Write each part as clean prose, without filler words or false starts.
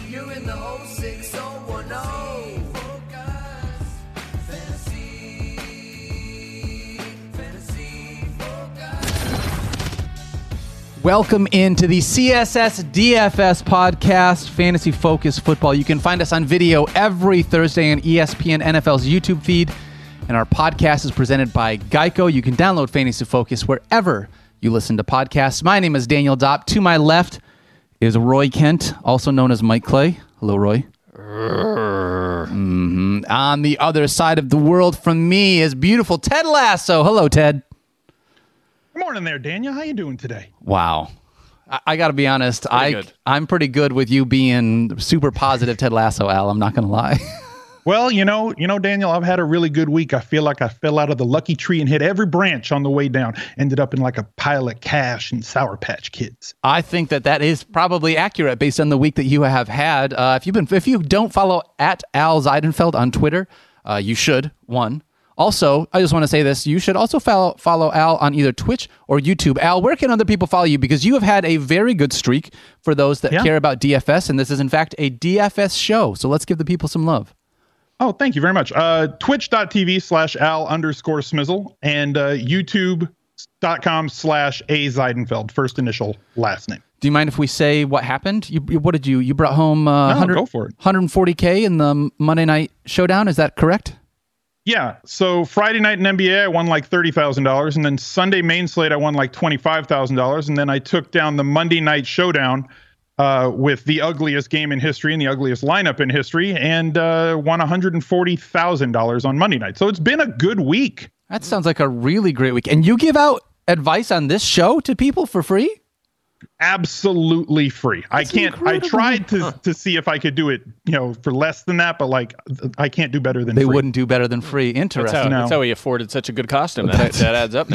You're in the 06010. Focus. Fantasy Focus. Welcome into the CSS DFS podcast, Fantasy Focus Football. You can find us on video every Thursday on ESPN NFL's YouTube feed, and our podcast is presented by Geico. You can download Fantasy Focus wherever you listen to podcasts. My name is Daniel Dopp. To my left is Roy Kent, also known as Mike Clay. Hello, Roy. On the other side of the world from me is beautiful Ted Lasso. Hello, Ted. Good morning there, Daniel. How you doing today? Wow. I got to be honest. I'm pretty good with you being super positive Ted Lasso, Al. I'm not going to lie. Well, you know, Daniel, I've had a really good week. I feel like I fell out of the lucky tree and hit every branch on the way down. Ended up in like a pile of cash and Sour Patch Kids. I think that is probably accurate based on the week that you have had. If you don't follow at Al Zeidenfeld on Twitter, you should. Also, I just want to say this. You should also follow Al on either Twitch or YouTube. Al, where can other people follow you? Because you have had a very good streak for those that care about DFS, and this is, in fact, a DFS show. So let's give the people some love. Oh, thank you very much. Twitch.tv/Al_Smizzle and YouTube.com/A Zeidenfeld, first initial, last name. Do you mind if we say what happened? What did you brought home go for it. 140K in the Monday Night Showdown? Is that correct? Yeah. So Friday night in NBA, I won like $30,000. And then Sunday main slate, I won like $25,000. And then I took down the Monday Night Showdown with the ugliest game in history and the ugliest lineup in history, and won $140,000 on Monday night. So it's been a good week. That sounds like a really great week. And you give out advice on this show to people for free? Absolutely free. That's incredible. I tried to see if I could do it, for less than that, but like I can't do better than free. They wouldn't do better than free. Interesting. That's how he afforded such a good costume. That adds up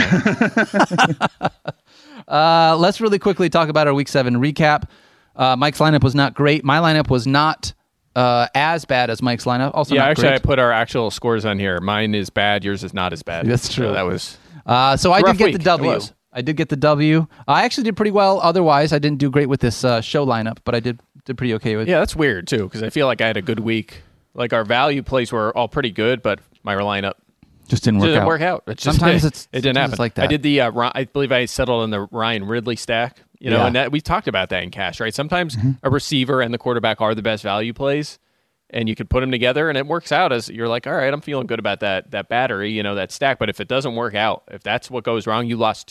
now. Let's really quickly talk about our Week 7 recap. Mike's lineup was not great. My lineup was not as bad as Mike's lineup. Also, yeah, not actually, great. I put our actual scores on here. Mine is bad. Yours is not as bad. That's true. So that was. So I did get week. the W. I did get the W. I actually did pretty well. Otherwise, I didn't do great with this show lineup, but I did pretty okay with it. Yeah, that's weird too, because I feel like I had a good week. Like our value plays were all pretty good, but my lineup just didn't work out. It just, sometimes it didn't happen. Like that. I did the. I believe I settled on the Ryan Ridley stack. And that we talked about that in cash, right? Sometimes a receiver and the quarterback are the best value plays, and you could put them together, and it works out as you're like, all right, I'm feeling good about that battery, that stack. But if it doesn't work out, if that's what goes wrong, you lost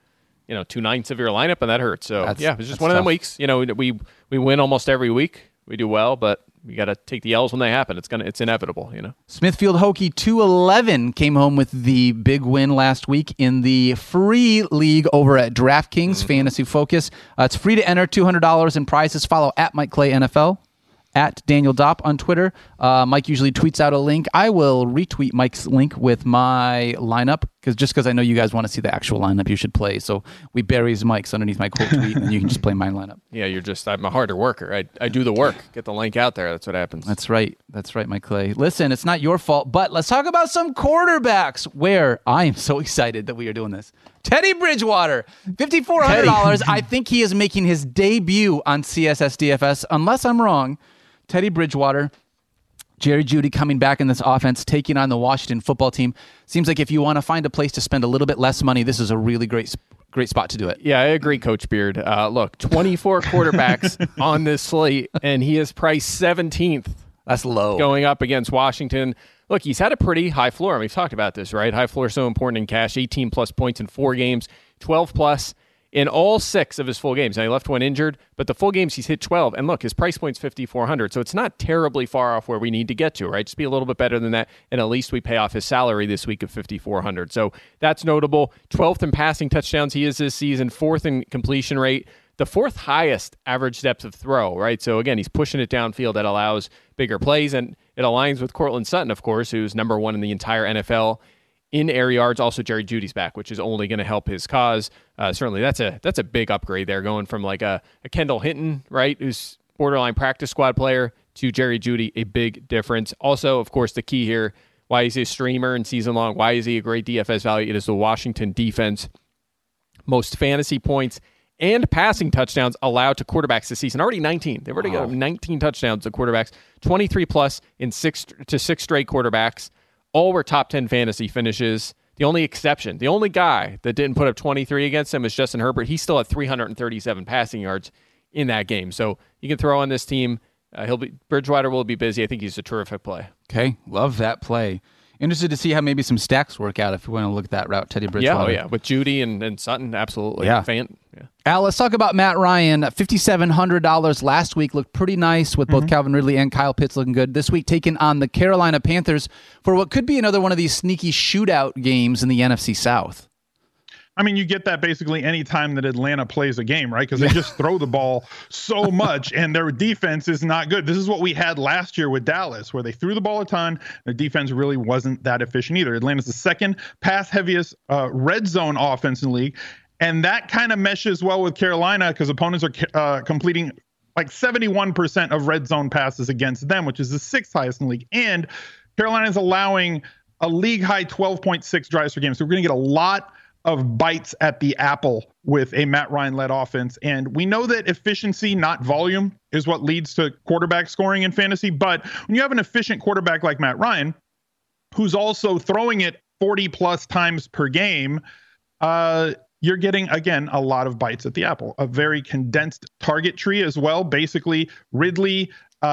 2/9 of your lineup, and that hurts. So it was just one of them weeks. We win almost every week. We do well, but we got to take the L's when they happen. It's inevitable. Smithfield Hokie 211 came home with the big win last week in the free league over at DraftKings Fantasy Focus. It's free to enter, $200 in prizes. Follow at Mike Clay NFL, at Daniel Dopp on Twitter. Mike usually tweets out a link. I will retweet Mike's link with my lineup because I know you guys want to see the actual lineup you should play. So we bury Mike's underneath my quote tweet, and you can just play my lineup. Yeah, I'm a harder worker. I do the work. Get the link out there. That's what happens. That's right, Mike Clay. Listen, it's not your fault, but let's talk about some quarterbacks where I am so excited that we are doing this. Teddy Bridgewater, $5,400. I think he is making his debut on CSS DFS, unless I'm wrong. Teddy Bridgewater, Jerry Jeudy coming back in this offense, taking on the Washington football team. Seems like if you want to find a place to spend a little bit less money, this is a really great spot to do it. Yeah, I agree, Coach Beard. Look, 24 quarterbacks on this slate, and he is priced 17th. That's low. Going up against Washington. Look, he's had a pretty high floor. We've talked about this, right? High floor is so important in cash. 18-plus points in 4 games, 12-plus in all 6 of his full games. Now, he left one injured, but the full games he's hit 12. And look, his price point's $5,400, so it's not terribly far off where we need to get to, right? Just be a little bit better than that, and at least we pay off his salary this week of $5,400. So that's notable. 12th in passing touchdowns he is this season, 4th in completion rate, the 4th highest average depth of throw, right? So again, he's pushing it downfield. That allows bigger plays, and it aligns with Courtland Sutton, of course, who's number 1 in the entire NFL in air yards. Also, Jerry Jeudy's back, which is only going to help his cause. Certainly, that's a big upgrade there, going from like a Kendall Hinton, right, who's borderline practice squad player, to Jerry Jeudy, a big difference. Also, of course, the key here, why is he a streamer and season long? Why is he a great DFS value? It is the Washington defense. Most fantasy points and passing touchdowns allowed to quarterbacks this season. Already 19. They've already got 19 touchdowns to quarterbacks, 23 plus in six straight quarterbacks. All were top 10 fantasy finishes. The only exception, the only guy that didn't put up 23 against him was Justin Herbert. He still had 337 passing yards in that game. So you can throw on this team. Bridgewater will be busy. I think he's a terrific play. Okay, love that play. Interested to see how maybe some stacks work out if you want to look at that route, Teddy Bridgewater. Yeah, with Judy and Sutton, absolutely. Yeah. Al, let's talk about Matt Ryan. $5,700 last week looked pretty nice with both Calvin Ridley and Kyle Pitts looking good. This week taking on the Carolina Panthers for what could be another one of these sneaky shootout games in the NFC South. I mean, you get that basically any time that Atlanta plays a game, right? Because they just throw the ball so much, and their defense is not good. This is what we had last year with Dallas, where they threw the ball a ton. Their defense really wasn't that efficient either. Atlanta's the second pass-heaviest red zone offense in the league, and that kind of meshes well with Carolina because opponents are completing like 71% of red zone passes against them, which is the sixth highest in the league. And Carolina is allowing a league-high 12.6 drives per game. So we're going to get a lot of bites at the apple with a Matt Ryan-led offense. And we know that efficiency, not volume, is what leads to quarterback scoring in fantasy. But when you have an efficient quarterback like Matt Ryan, who's also throwing it 40-plus times per game, you're getting, again, a lot of bites at the apple. A very condensed target tree as well. Basically, Ridley,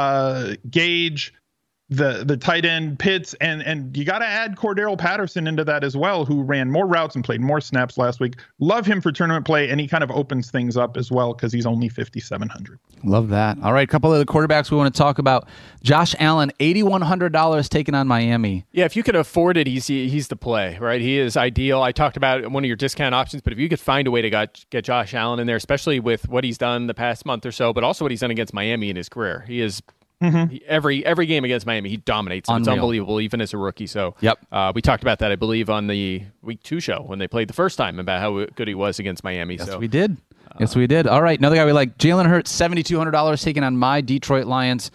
Gage, the tight end Pitts, and you got to add Cordero Patterson into that as well, who ran more routes and played more snaps last week. Love him for tournament play, and he kind of opens things up as well because he's only 5,700. Love that. All right, a couple of the quarterbacks we want to talk about. Josh Allen, $8,100 taking on Miami. Yeah, if you can afford it, he's the play, right? He is ideal. I talked about one of your discount options, but if you could find a way to get Josh Allen in there, especially with what he's done the past month or so, but also what he's done against Miami in his career, he is. Every game against Miami, he dominates. It's unbelievable, even as a rookie. So, we talked about that, I believe, on the Week 2 show when they played the first time about how good he was against Miami. Yes, we did. Yes, we did. All right, another guy we like, Jalen Hurts, $7,200 taking on my Detroit Lions.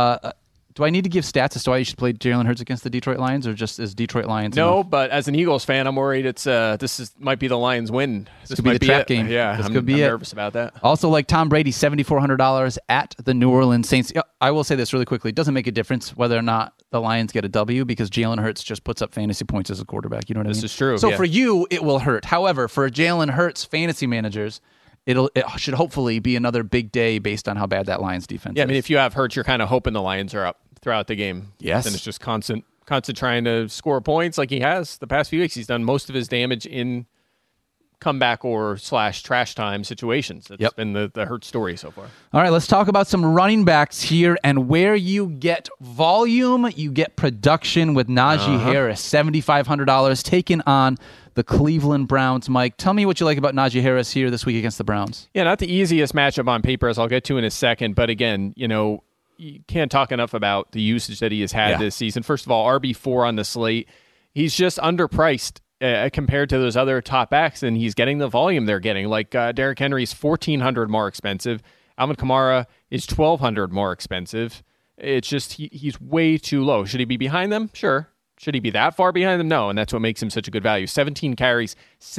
Do I need to give stats as to why you should play Jalen Hurts against the Detroit Lions, or just as Detroit Lions? No, but as an Eagles fan, I'm worried might be the Lions' win. This could be the trap game. Yeah, this I'm could be nervous about that. Also, like Tom Brady, $7,400 at the New Orleans Saints. I will say this really quickly: it doesn't make a difference whether or not the Lions get a W because Jalen Hurts just puts up fantasy points as a quarterback. You know what I mean? This is true. So for you, it will hurt. However, for Jalen Hurts fantasy managers, it should hopefully be another big day based on how bad that Lions defense is. Yeah, I mean, if you have Hurts, you're kind of hoping the Lions are up throughout the game. Yes. And it's just constant trying to score points like he has the past few weeks. He's done most of his damage in comeback or / trash time situations. That's been the Hurts story so far. All right, let's talk about some running backs here and where you get volume, you get production with Najee Harris, $7,500 taking on the Cleveland Browns. Mike, tell me what you like about Najee Harris here this week against the Browns. Yeah, not the easiest matchup on paper, as I'll get to in a second. But again, you can't talk enough about the usage that he has had this season. First of all, RB4 on the slate. He's just underpriced compared to those other top backs, and he's getting the volume they're getting. Like Derrick Henry's $1,400 more expensive. Alvin Kamara is $1,200 more expensive. It's just he's way too low. Should he be behind them? Sure. Should he be that far behind them? No, and that's what makes him such a good value. 17 carries,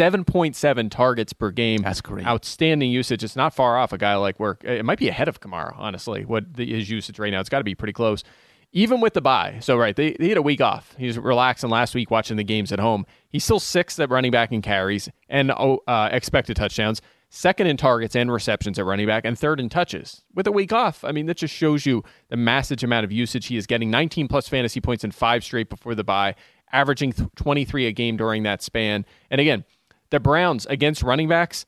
7.7 targets per game. That's great. Outstanding usage. It's not far off a guy like it might be ahead of Kamara, honestly, his usage right now. It's got to be pretty close. Even with the bye. So, right, they had a week off. He was relaxing last week watching the games at home. He's still sixth at running back in carries and expected touchdowns, second in targets and receptions at running back, and third in touches. With a week off, I mean, that just shows you the massive amount of usage he is getting. 19-plus fantasy points in 5 straight before the bye, averaging 23 a game during that span. And again, the Browns against running backs,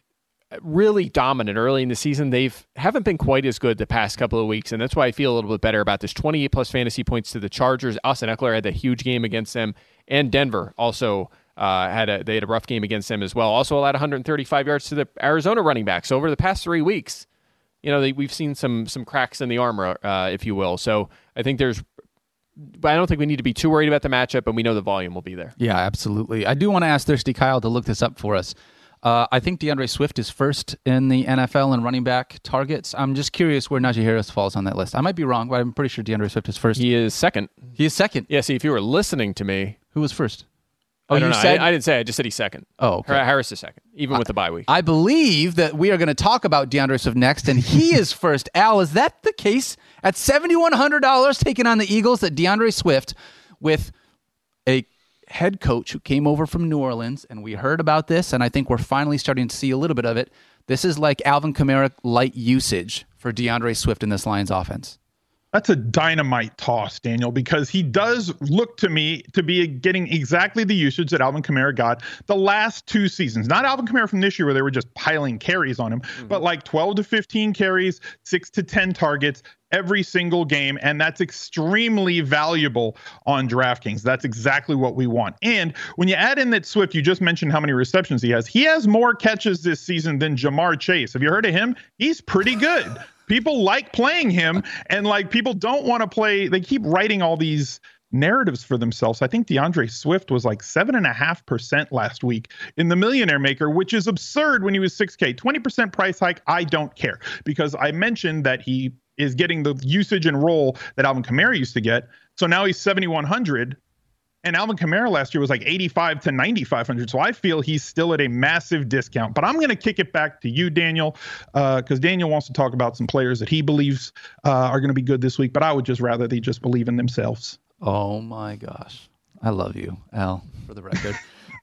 really dominant early in the season. They haven't been quite as good the past couple of weeks, and that's why I feel a little bit better about this. 28-plus fantasy points to the Chargers. Austin Eckler had a huge game against them, and Denver also had a rough game against them as well. Also allowed 135 yards to the Arizona running backs. So over the past 3 weeks, we've seen some cracks in the armor, if you will. So I think I don't think we need to be too worried about the matchup, but we know the volume will be there. Yeah, absolutely. I do want to ask Thirsty Kyle to look this up for us. I think DeAndre Swift is first in the NFL in running back targets. I'm just curious where Najee Harris falls on that list. I might be wrong, but I'm pretty sure DeAndre Swift is first. He is second. He is second. Yeah, see, if you were listening to me. Who was first? Oh, I don't you know. said I didn't say. I just said he's second. Oh, okay. Harris is second, even with the bye week. I believe that we are going to talk about DeAndre Swift next, and he is first. Al, is that the case? At $7,100 taking on the Eagles, that DeAndre Swift with a head coach who came over from New Orleans, and we heard about this, and I think we're finally starting to see a little bit of it. This is like Alvin Kamara light usage for DeAndre Swift in this Lions offense. That's a dynamite toss, Daniel, because he does look to me to be getting exactly the usage that Alvin Kamara got the last 2 seasons. Not Alvin Kamara from this year where they were just piling carries on him, but like 12 to 15 carries, 6 to 10 targets every single game. And that's extremely valuable on DraftKings. That's exactly what we want. And when you add in that Swift, you just mentioned how many receptions he has more catches this season than Jamar Chase. Have you heard of him? He's pretty good. People like playing him, and like people don't want to play. They keep writing all these narratives for themselves. I think DeAndre Swift was like 7.5% last week in the Millionaire Maker, which is absurd when he was 6K. 20% price hike. I don't care, because I mentioned that he is getting the usage and role that Alvin Kamara used to get. So now he's 7,100. And Alvin Kamara last year was like 85 to 9,500. So I feel he's still at a massive discount. But I'm going to kick it back to you, Daniel, because Daniel wants to talk about some players that he believes are going to be good this week. But I would just rather they just believe in themselves. Oh, my gosh. I love you, Al, for the record.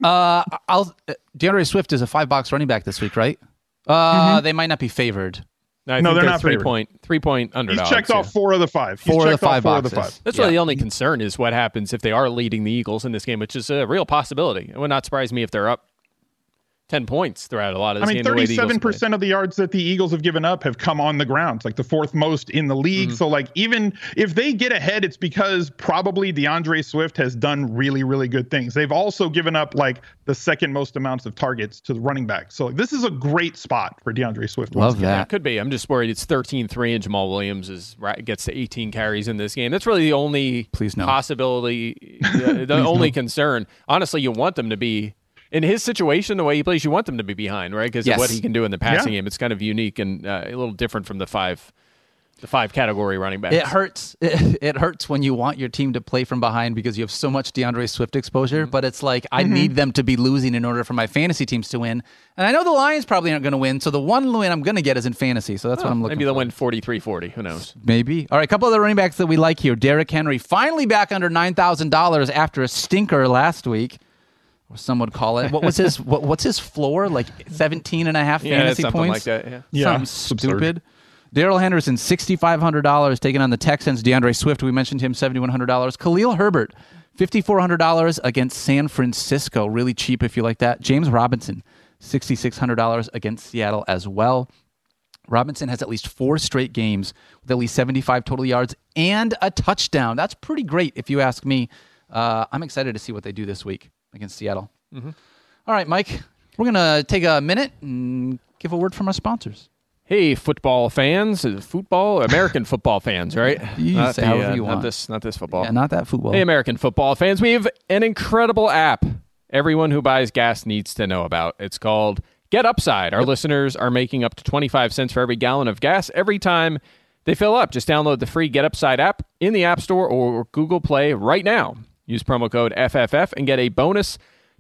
DeAndre Swift is a $5 running back this week, right? They might not be favored. No, they're not 3-point underdogs. He's checked off 4 of the 5. Four of the five boxes. That's really the only concern is what happens if they are leading the Eagles in this game, which is a real possibility. It would not surprise me if they're up 10 points throughout a lot of this game. 37% of the yards that the Eagles have given up have come on the ground. It's like the 4th most in the league. So like even if they get ahead, it's because probably DeAndre Swift has done really, really good things. They've also given up like the 2nd most amounts of targets to the running back. So this is a great spot for DeAndre Swift. Love that. Yeah, it could be. I'm just worried it's 13-3 and Jamal Williams gets to 18 carries in this game. That's really the only possibility, the only concern. Honestly, you want them to be in his situation, the way he plays, you want them to be behind, right? Because of what he can do in the passing game. It's kind of unique and a little different from the five category running backs. It hurts. It hurts when you want your team to play from behind because you have so much DeAndre Swift exposure. But it's like I need them to be losing in order for my fantasy teams to win. And I know the Lions probably aren't going to win. So the one win I'm going to get is in fantasy. So that's what I'm looking for. Maybe they'll win 43-40. Who knows? Maybe. All right, a couple of the running backs that we like here. Derrick Henry finally back under $9,000 after a stinker last week. Or some would call it. What was his? what's his floor? Like 17.5 fantasy something points. Like that. Something stupid. Darrell Henderson, $6,500 taking on the Texans. DeAndre Swift, we mentioned him, $7,100. Khalil Herbert, $5,400 against San Francisco. Really cheap if you like that. James Robinson, $6,600 against Seattle as well. Robinson has at least 4 straight games with at least 75 total yards and a touchdown. That's pretty great if you ask me. I'm excited to see what they do this week against Seattle. All right, Mike, we're going to take a minute and give a word from our sponsors. Hey, football fans, American football fans, right? You say however you want. Not this football. Yeah, not that football. Hey, American football fans, we have an incredible app everyone who buys gas needs to know about. It's called Get Upside. Our listeners are making up to 25 cents for every gallon of gas every time they fill up. Just download the free Get Upside app in the App Store or Google Play right now. Use promo code FFF and get a bonus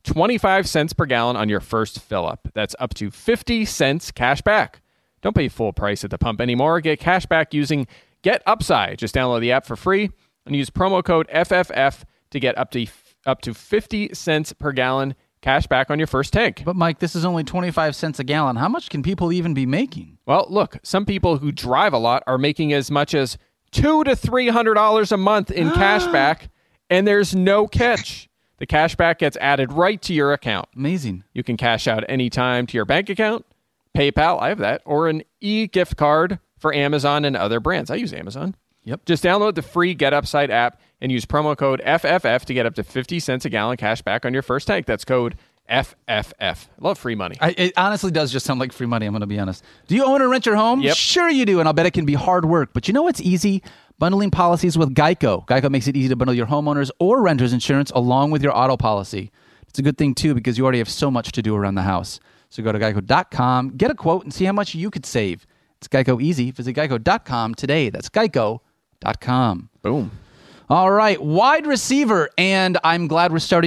25 cents per gallon on your first fill up. That's up to 50 cents cash back. Don't pay full price at the pump anymore. Get cash back using Get Upside. Just download the app for free and use promo code FFF to get up to 50 cents per gallon cash back on your first tank. But Mike, this is only 25 cents a gallon. How much can people even be making? Well, look, some people who drive a lot are making as much as $200 to $300 a month in cash back. And there's no catch. The cash back gets added right to your account. Amazing. You can cash out anytime to your bank account, PayPal, I have that, or an e-gift card for Amazon and other brands. I use Amazon. Yep. Just download the free Get Upside app and use promo code FFF to get up to 50 cents a gallon cash back on your first tank. That's code FFF. I love free money. It honestly does just sound like free money, I'm going to be honest. Do you own or rent your home? Yep. Sure you do, and I'll bet it can be hard work. But you know what's easy? Bundling policies with Geico. Geico makes it easy to bundle your homeowners or renters insurance along with your auto policy. It's a good thing, too, because you already have so much to do around the house. So go to geico.com, get a quote, and see how much you could save. It's Geico easy. Visit geico.com today. That's geico.com. Boom. All right, wide receiver, and I'm glad we're starting here.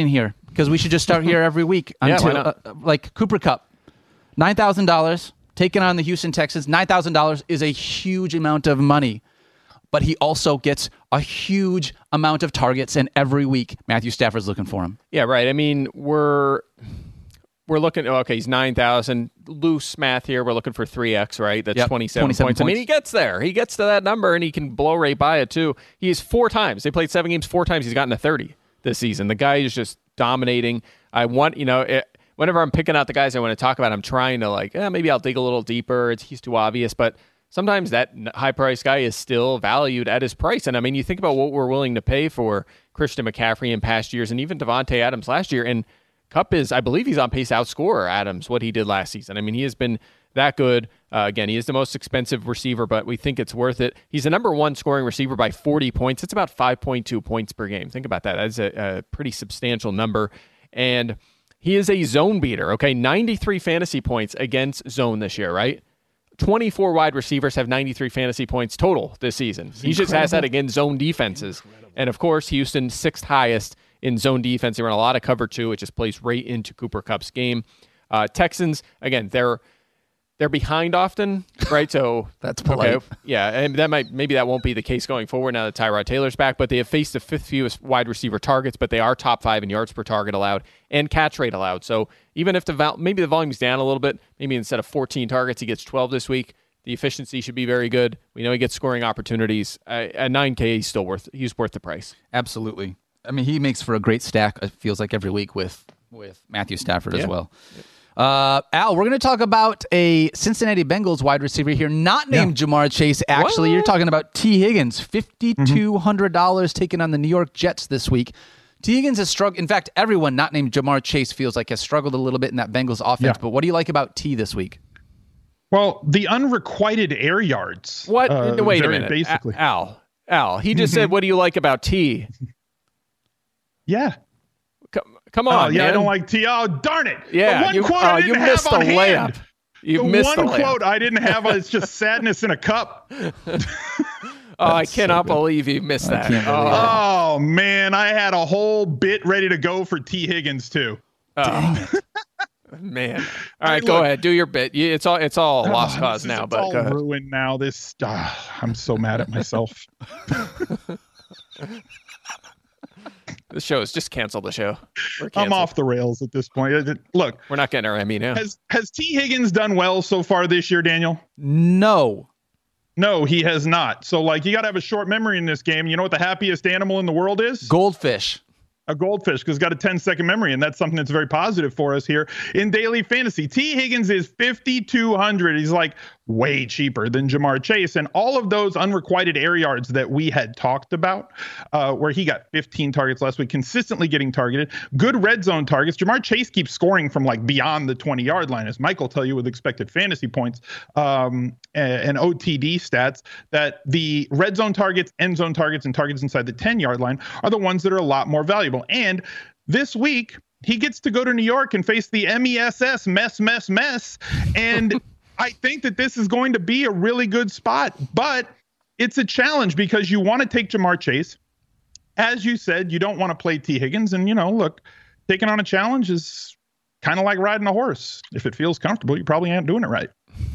because we should just start here every week Yeah, until why not? like Cooper Kupp, $9,000 taking on the Houston Texans. $9,000 is a huge amount of money, but he also gets a huge amount of targets, and every week Matthew Stafford's looking for him. Yeah, right. I mean, we're looking. Okay, he's 9,000. Loose math here. We're looking for 3x, right? That's Yep, 27 27 points. I mean, points. he gets there. He gets to that number, and he can blow right by it too. He's 4 times. They played 7 games 4 times. He's gotten to 30 this season. The guy is just dominating. I want whenever I'm picking out the guys I want to talk about, I'm trying to maybe I'll dig a little deeper. He's too obvious, but sometimes that high-priced guy is still valued at his price. And I mean, you think about what we're willing to pay for Christian McCaffrey in past years, and even Devontae Adams last year, and Kupp I believe he's on pace to outscore Adams, what he did last season. I mean, he has been that good. Again, he is the most expensive receiver, but we think it's worth it. He's the number 1 scoring receiver by 40 points. It's about 5.2 points per game. Think about that. That's a pretty substantial number. And he is a zone beater, okay? 93 fantasy points against zone this year, right? 24 wide receivers have 93 fantasy points total this season. He just has that against zone defenses. And, of course, Houston, 6th highest in zone defense. They run a lot of cover 2. It just plays right into Cooper Kupp's game. Texans, again, they're behind often, right? So That's polite. Okay, yeah, and maybe that won't be the case going forward now that Tyrod Taylor's back, but they have faced the 5th fewest wide receiver targets, but they are top 5 in yards per target allowed and catch rate allowed. So even if maybe the volume's down a little bit, maybe instead of 14 targets, he gets 12 this week. The efficiency should be very good. We know he gets scoring opportunities. At $9K, he's worth the price. Absolutely. I mean, he makes for a great stack, it feels like, every week with Matthew Stafford as well. Al, we're going to talk about a Cincinnati Bengals wide receiver here, not named Jamar Chase, actually. What? You're talking about T. Higgins, $5,200 taking on the New York Jets this week. T. Higgins has struggled. In fact, everyone not named Jamar Chase feels like has struggled a little bit in that Bengals offense. But what do you like about T this week? Well, the unrequited air yards. What? Wait a very minute. Basically. Al, he just said, what do you like about T? Yeah. Come on, yeah, man. I don't like T. Oh, darn it. Yeah, the one quote I you didn't missed have the on layup. hand. You The missed the one layup. quote I didn't have is just sadness in a cup. I cannot believe you missed that. can't believe it. Oh, man. I had a whole bit ready to go for T. Higgins, too. Dang it. Man. All right, Look, go ahead. Do your bit. It's all lost cause This is now, but all go ahead. ruined now. I'm so mad at myself. The show is just cancel the show. We're I'm canceled. off the rails at this point. Look, We're not getting our Emmy now. has T. Higgins done well so far this year, Daniel? No. No, he has not. So, you got to have a short memory in this game. You know what the happiest animal in the world is? Goldfish. A goldfish, because it's got a 10-second memory, and that's something that's very positive for us here in daily fantasy. T. Higgins is $5,200. He's way cheaper than Jamar Chase, and all of those unrequited air yards that we had talked about, where he got 15 targets last week, consistently getting targeted. Good red zone targets. Jamar Chase keeps scoring from beyond the 20-yard line, as Mike will tell you with expected fantasy points and OTD stats, that the red zone targets, end zone targets, and targets inside the 10-yard line are the ones that are a lot more valuable. And this week, he gets to go to New York and face the MESS, mess. And I think that this is going to be a really good spot. But it's a challenge because you want to take Jamar Chase. As you said, you don't want to play T. Higgins. And, look, taking on a challenge is kind of like riding a horse. If it feels comfortable, you probably ain't doing it right.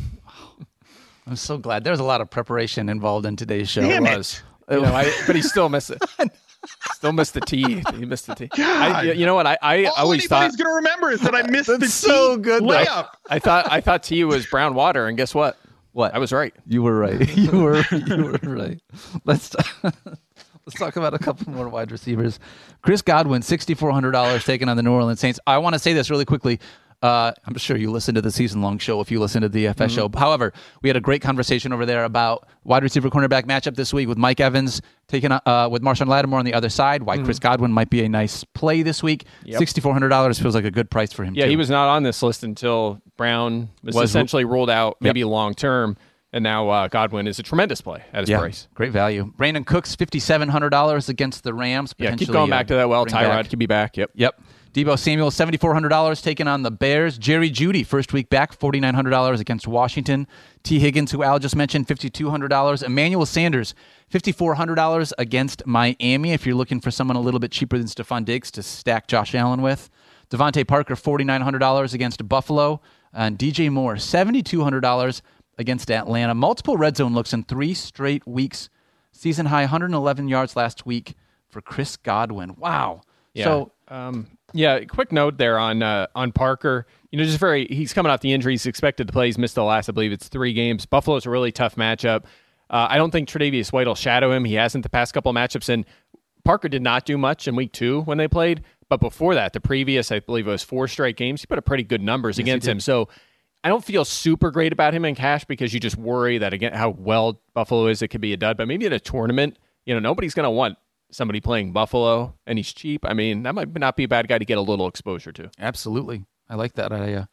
I'm so glad. There's a lot of preparation involved in today's show. Damn it. was. But he still missed it. Still missed the T. He missed the T. God. You know what? I All always thought anybody's going to remember is that I missed the T so good, though. layup. I thought T was brown water, and guess what? What? I was right. You were right. You were right. Let's talk about a couple more wide receivers. Chris Godwin, $6,400 taking on the New Orleans Saints. I want to say this really quickly. I'm sure you listened to the season-long show if you listened to the FS show. However, we had a great conversation over there about wide receiver cornerback matchup this week with Mike Evans taking with Marshawn Lattimore on the other side. Why Chris Godwin might be a nice play this week. Yep. $6,400 feels like a good price for him. Yeah, too. he was not on this list until Brown was essentially ruled out, maybe long-term. And now Godwin is a tremendous play at his price. Great value. Brandon Cooks, $5,700 against the Rams. Yeah, keep potentially, going back to that. bring Tyrod back. could be back. Yep. Yep. Deebo Samuel, $7,400 taking on the Bears. Jerry Jeudy, first week back, $4,900 against Washington. T. Higgins, who Al just mentioned, $5,200. Emmanuel Sanders, $5,400 against Miami. If you're looking for someone a little bit cheaper than Stephon Diggs to stack Josh Allen with. Devontae Parker, $4,900 against Buffalo. And DJ Moore, $7,200 against Atlanta. Multiple red zone looks in 3 straight weeks. Season high 111 yards last week for Chris Godwin. Wow. Yeah. So, quick note there on Parker. He's coming off the injury. He's expected to play. He's missed the last, I believe it's 3 games. Buffalo's a really tough matchup. I don't think Tre'Davious White will shadow him. He hasn't the past couple of matchups, and Parker did not do much in week 2 when they played. But before that, the previous, I believe it was 4 straight games, he put up pretty good numbers against him. So I don't feel super great about him in cash because you just worry that, again, how well Buffalo is, it could be a dud. But maybe in a tournament, nobody's going to want somebody playing Buffalo, and he's cheap. I mean, that might not be a bad guy to get a little exposure to. Absolutely. I like that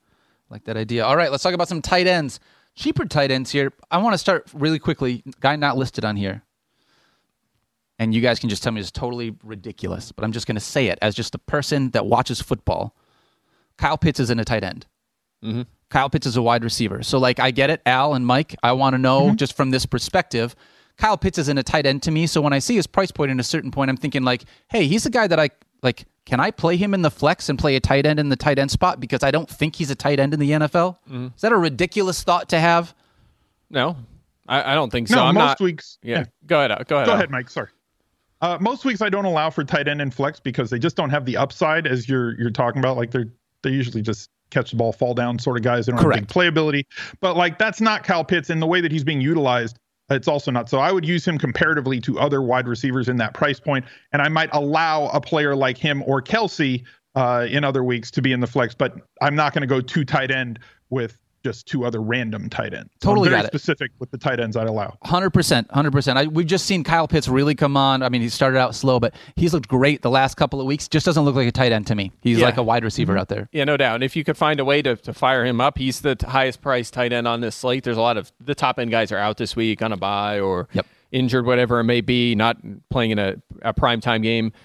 idea. All right, let's talk about some tight ends. Cheaper tight ends here. I want to start really quickly. Guy not listed on here. And you guys can just tell me it's totally ridiculous, but I'm just going to say it as just a person that watches football. Kyle Pitts is in a tight end. Mm-hmm. Kyle Pitts is a wide receiver. So, I get it, Al and Mike. I want to know just from this perspective. Kyle Pitts is in a tight end to me. So when I see his price point at a certain point, I'm thinking hey, he's a guy that can I play him in the flex and play a tight end in the tight end spot because I don't think he's a tight end in the NFL? Mm-hmm. Is that a ridiculous thought to have? No, I don't think so. No, I'm most not, weeks. Yeah. Go ahead. Go ahead, Mike. Sorry. Most weeks I don't allow for tight end and flex because they just don't have the upside as you're talking about. They usually just catch the ball, fall down sort of guys. They don't have big playability. But that's not Kyle Pitts in the way that he's being utilized. It's also not. So I would use him comparatively to other wide receivers in that price point, and I might allow a player like him or Kelsey in other weeks to be in the flex, but I'm not going to go 2 tight end with just 2 other random tight ends. So totally I'm very got it. specific with the tight ends I'd allow. 100%. We've just seen Kyle Pitts really come on. I mean, he started out slow, but he's looked great the last couple of weeks. Just doesn't look like a tight end to me. He's like a wide receiver out there. Yeah, no doubt. And if you could find a way to fire him up, he's the highest priced tight end on this slate. There's a lot of the top end guys are out this week on a bye or injured, whatever it may be, not playing in a primetime game.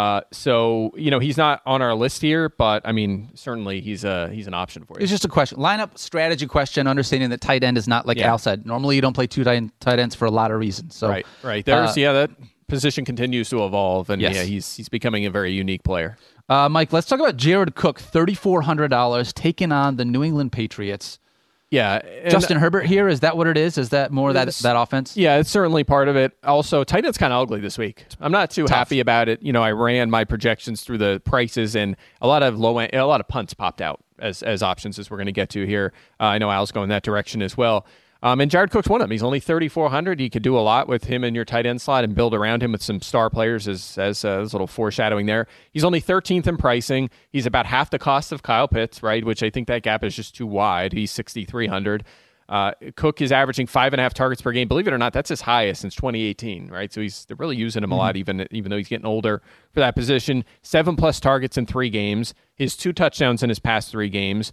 So he's not on our list here, but I mean, certainly he's an option for you. It's just a question, lineup strategy question, understanding that tight end is not like Al said. Normally you don't play 2 tight ends for a lot of reasons. So right. There's that position continues to evolve, and he's becoming a very unique player. Mike, let's talk about Jared Cook, $3,400 taking on the New England Patriots. Yeah. Justin Herbert here, is that what it is? Is that more that offense? Yeah, it's certainly part of it. Also, tight end's kind of ugly this week. I'm not too happy about it. I ran my projections through the prices, and a lot of punts popped out as options, as we're going to get to here. I know Al's going that direction as well. And Jared Cook's one of them. He's only $3,400. You could do a lot with him in your tight end slot and build around him with some star players as a little foreshadowing there. He's only 13th in pricing. He's about half the cost of Kyle Pitts, right? Which I think that gap is just too wide. He's $6,300. Cook is averaging 5.5 targets per game. Believe it or not, that's his highest since 2018, right? So they're really using him a lot, even though he's getting older for that position. 7+ targets in 3 games. His 2 touchdowns in his past 3 games.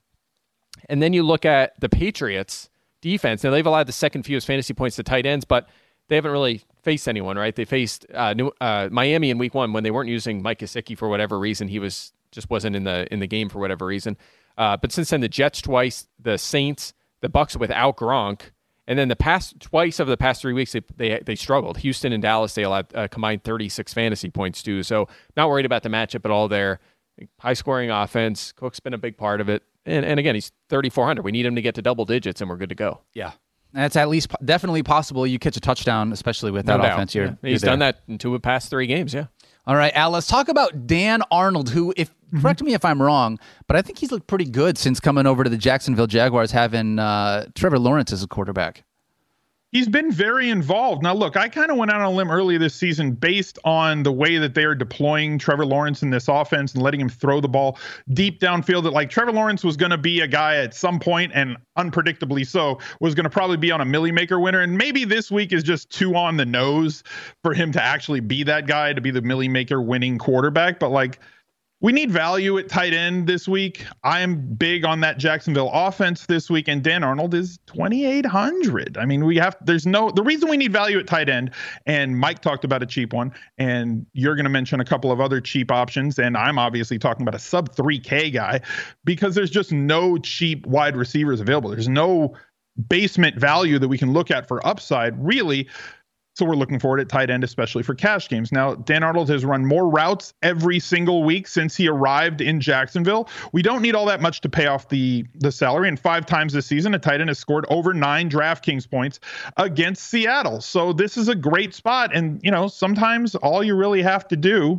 And then you look at the Patriots defense. Now, they've allowed the second fewest fantasy points to tight ends, but they haven't really faced anyone, right? They faced Miami in week 1 when they weren't using Mike Gesicki for whatever reason. He wasn't in the game for whatever reason. But since then, the Jets twice, the Saints, the Bucs without Gronk, and then twice of the past 3 weeks they struggled. Houston and Dallas, they allowed combined 36 fantasy points too. So not worried about the matchup at all there. High scoring offense. Cook's been a big part of it. And again, he's 3,400. We need him to get to double digits, and we're good to go. Yeah. That's at least definitely possible. You catch a touchdown, especially with that offense. He's done that in 2 of the past 3 games, yeah. All right, Al, let's talk about Dan Arnold, who, correct me if I'm wrong, but I think he's looked pretty good since coming over to the Jacksonville Jaguars, having Trevor Lawrence as a quarterback. He's been very involved. Now, look, I kind of went out on a limb earlier this season based on the way that they are deploying Trevor Lawrence in this offense and letting him throw the ball deep downfield. That Trevor Lawrence was going to be a guy at some point, and unpredictably so, was going to probably be on a Millie Maker winner. And maybe this week is just too on the nose for him to actually be that guy, to be the Millie Maker winning quarterback. But We need value at tight end this week. I'm big on that Jacksonville offense this week, and Dan Arnold is 2,800. I mean, the reason we need value at tight end, and Mike talked about a cheap one, and you're going to mention a couple of other cheap options, and I'm obviously talking about a sub 3K guy, because there's just no cheap wide receivers available. There's no basement value that we can look at for upside, really. So we're looking forward at tight end, especially for cash games. Now, Dan Arnold has run more routes every single week since he arrived in Jacksonville. We don't need all that much to pay off the salary. And 5 times this season, a tight end has scored over 9 DraftKings points against Seattle. So this is a great spot. And, sometimes all you really have to do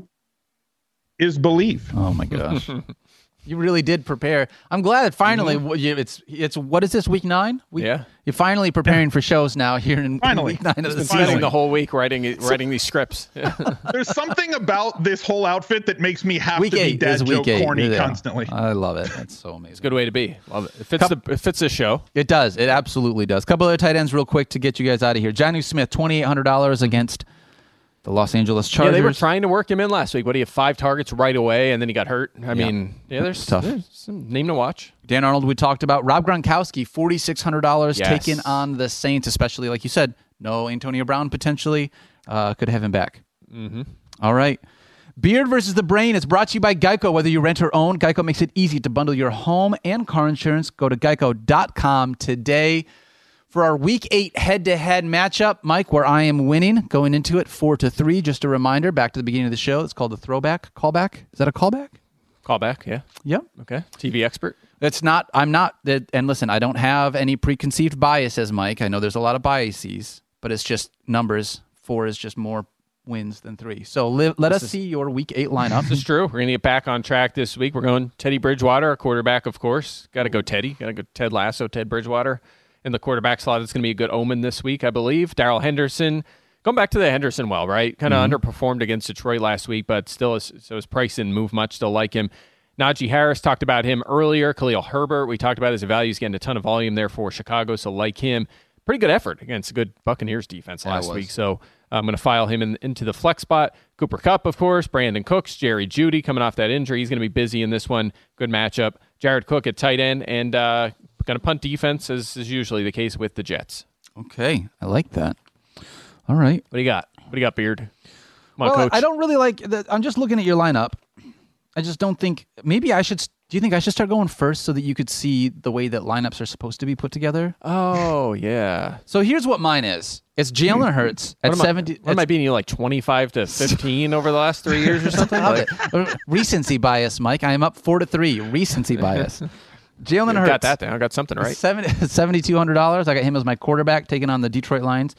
is believe. Oh, my gosh. You really did prepare. I'm glad that finally it's what is this, week 9? Yeah. You're finally preparing for shows now here in week 9 of the Spending season. the whole week writing these scripts. There's something about this whole outfit that makes me have Week to be 8 dad is joke week 8. corny Yeah. constantly. I love it. That's so amazing. It's a good way to be. Love it. It fits the show. It does. It absolutely does. Couple other tight ends real quick to get you guys out of here. Jonnu Smith, $2,800 against the Los Angeles Chargers. Yeah, they were trying to work him in last week. What, he had 5 targets right away, and then he got hurt? I mean, there's tough. There's some name to watch. Dan Arnold, we talked about. Rob Gronkowski, $4,600 Yes. taking on the Saints, especially, like you said, no Antonio Brown potentially. Could have him back. Mm-hmm. All right. Beard versus the Brain is brought to you by Geico. Whether you rent or own, Geico makes it easy to bundle your home and car insurance. Go to geico.com today. For our Week 8 head-to-head matchup, Mike, where I am winning, going into it 4-3. Just a reminder, back to the beginning of the show. It's called the throwback callback. Is that a callback? Callback, yeah. Yep. Okay. TV expert. I'm not, and listen, I don't have any preconceived biases, Mike. I know there's a lot of biases, but it's just numbers. 4 is just more wins than 3. So let us see your Week 8 lineup. This is true. We're going to get back on track this week. We're going Teddy Bridgewater, our quarterback, of course. Got to go Teddy. Got to go Ted Lasso, Ted Bridgewater. In the quarterback slot, it's going to be a good omen this week, I believe. Darrell Henderson, going back to the Henderson well, right? Kind of underperformed against Detroit last week, but still, his price didn't move much. Still like him. Najee Harris, talked about him earlier. Khalil Herbert, we talked about his value. He's getting a ton of volume there for Chicago, so like him. Pretty good effort against a good Buccaneers defense last week, so I'm going to file him into the flex spot. Cooper Kupp, of course, Brandon Cooks, Jerry Jeudy coming off that injury. He's going to be busy in this one. Good matchup. Jared Cook at tight end, and going to punt defense, as is usually the case with the Jets. Okay, I like that. All right. What do you got? What do you got, Beard? Come on, Well, Coach. I don't really like that. I'm just looking at your lineup. I just don't think, maybe I should, do you think I should start going first so that you could see the way that lineups are supposed to be put together? Oh, yeah. So here's what mine is. It's Jalen Hurts at 70. What am I beating you, like 25 to 15 over the last 3 years or something? Recency bias, Mike. I am up 4-3. Recency bias. Jalen Hurts. Got that down. I got something right. $7,200. I got him as my quarterback, taking on the Detroit Lions.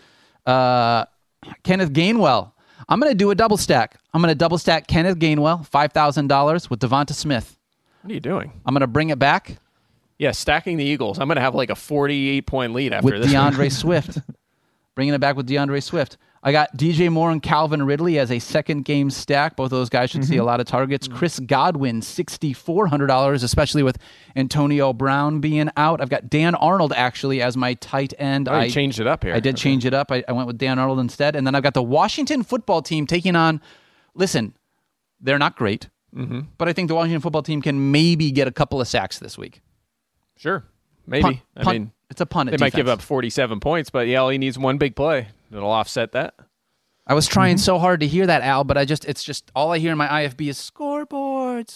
Kenneth Gainwell. I'm going to do a double stack. I'm going to double stack Kenneth Gainwell, $5,000 with Devonta Smith. What are you doing? I'm going to bring it back Yeah, stacking the Eagles. I'm going to have like a 48-point lead after with this. DeAndre Swift. Bringing it back with DeAndre Swift. I got DJ Moore and Calvin Ridley as a second game stack. Both of those guys should see a lot of targets. Chris Godwin, $6,400, especially with Antonio Brown being out. I've got Dan Arnold actually as my tight end. Oh, you changed it up here. I did change it up. I went with Dan Arnold instead. And then I've got the Washington football team taking on, listen, they're not great, but I think the Washington football team can maybe get a couple of sacks this week. Sure. Maybe. I mean, it's a punt. they might give up 47 points, but yeah, all he needs one big play. It'll offset that. I was trying so hard to hear that, Al, but it's just all I hear in my IFB is scoreboard.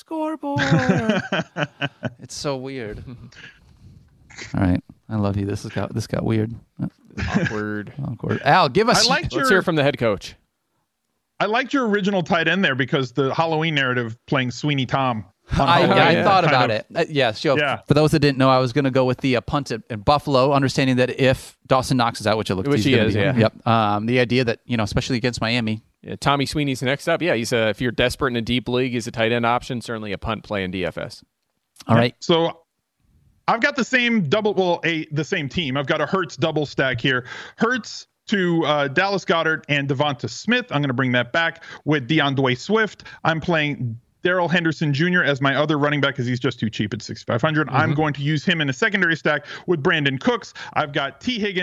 It's so weird. All right, I love you. This got weird. Awkward. Al, give us. Let's hear from the head coach. I liked your original tight end there because the Halloween narrative playing Sweeney Tom. I thought about it. Yes, Yeah. For those that didn't know, I was going to go with the punt at Buffalo, understanding that if Dawson Knox is out, which it looks like he is, yeah. Yep. The idea that, especially against Miami. Yeah, Tommy Sweeney's next up. Yeah, he's if you're desperate in a deep league, he's a tight end option. Certainly a punt play in DFS. All right. So I've got the same the same team. I've got a Hurts double stack here. Hurts to Dallas Goedert and Devonta Smith. I'm going to bring that back with DeAndre Swift. I'm playing Darrell Henderson Jr. as my other running back because he's just too cheap at $6,500. I'm going to use him in a secondary stack with Brandon Cooks. I've got T. Higgins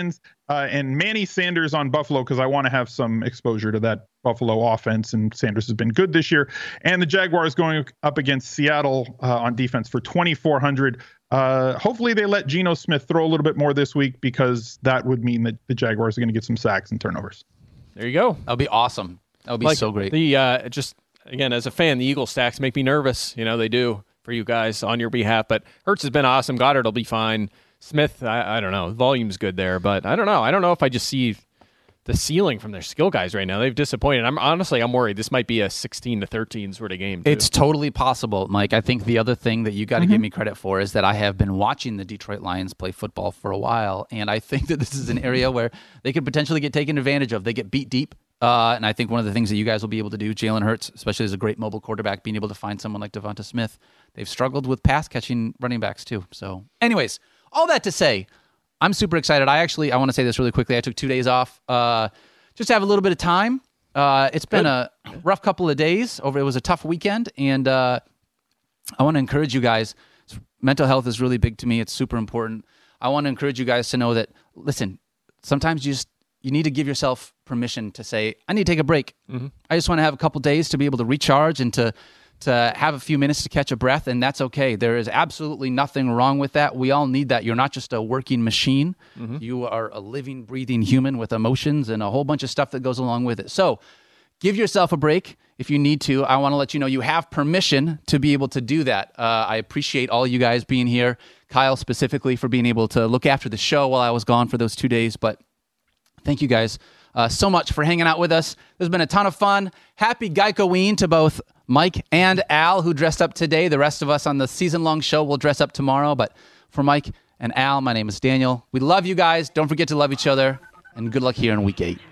and Manny Sanders on Buffalo because I want to have some exposure to that Buffalo offense, and Sanders has been good this year. And the Jaguars going up against Seattle on defense for 2,400. Hopefully they let Geno Smith throw a little bit more this week because that would mean that the Jaguars are going to get some sacks and turnovers. There you go. That would be awesome. That would be so great. The just again, as a fan, the Eagles stacks make me nervous. You know, they do for you guys on your behalf. But Hurts has been awesome. Goddard will be fine. Smith, I don't know. Volume's good there, but I don't know. I don't know if I just see the ceiling from their skill guys right now. They've disappointed. I'm worried. This might be a 16-13 sort of game, too. It's totally possible, Mike. I think the other thing that you got to give me credit for is that I have been watching the Detroit Lions play football for a while, and I think that this is an area where they could potentially get taken advantage of. They get beat deep, and I think one of the things that you guys will be able to do, Jalen Hurts, especially as a great mobile quarterback, being able to find someone like Devonta Smith. They've struggled with pass-catching running backs, too. So, anyways, all that to say, I'm super excited. I want to say this really quickly. I took 2 days off just to have a little bit of time. It's been a rough couple of days. It was a tough weekend, and I want to encourage you guys. Mental health is really big to me. It's super important. I want to encourage you guys to know that, listen, sometimes you need to give yourself permission to say, I need to take a break. Mm-hmm. I just want to have a couple days to be able to recharge and to have a few minutes to catch a breath, and that's okay. There is absolutely nothing wrong with that. We all need that. You're not just a working machine. Mm-hmm. You are a living, breathing human with emotions and a whole bunch of stuff that goes along with it. So give yourself a break if you need to. I want to let you know you have permission to be able to do that. I appreciate all you guys being here, Kyle specifically for being able to look after the show while I was gone for those 2 days, but thank you guys so much for hanging out with us. This has been a ton of fun. Happy Geico-ween to both Mike and Al, who dressed up today. The rest of us on the season-long show will dress up tomorrow. But for Mike and Al, my name is Daniel. We love you guys. Don't forget to love each other. And good luck here in Week 8.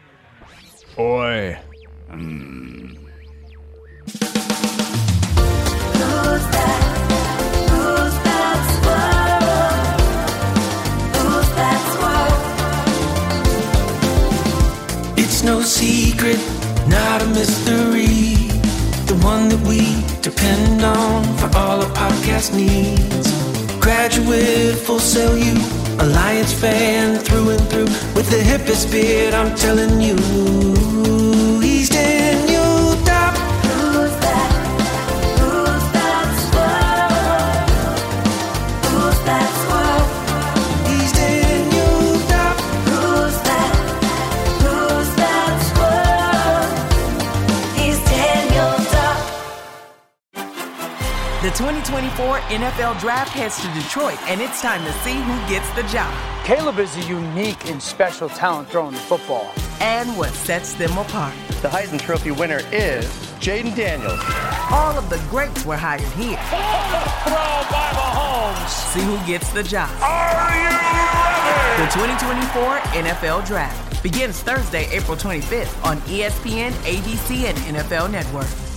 Boy. It's no secret, not a mystery. The one that we depend on for all our podcast needs. Graduate, Full Sail U, Alliance fan through and through. With the hippest beard, I'm telling you, he's Daniel Dopp. Who's that? Who's that squirrel? Who's that squirrel? He's Daniel Dopp. Who's that? Who's that squirrel? He's Daniel Dopp. The 2024 NFL Draft heads to Detroit, and it's time to see who gets the job. Caleb is a unique and special talent throwing the football. And what sets them apart. The Heisman Trophy winner is Jaden Daniels. All of the greats were hired here. Throw by Mahomes. See who gets the job. Are you ready? The 2024 NFL Draft begins Thursday, April 25th on ESPN, ABC, and NFL Network.